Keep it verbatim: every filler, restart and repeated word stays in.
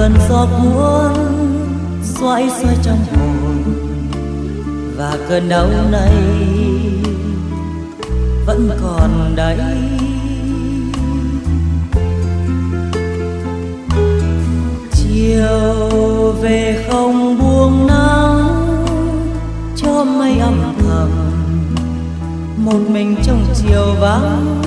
cơn gió cuốn xoay xoay trong hồn, và cơn đau này vẫn còn đấy. Chiều về không buông nắng, cho mây âm thầm, một mình trong chiều vắng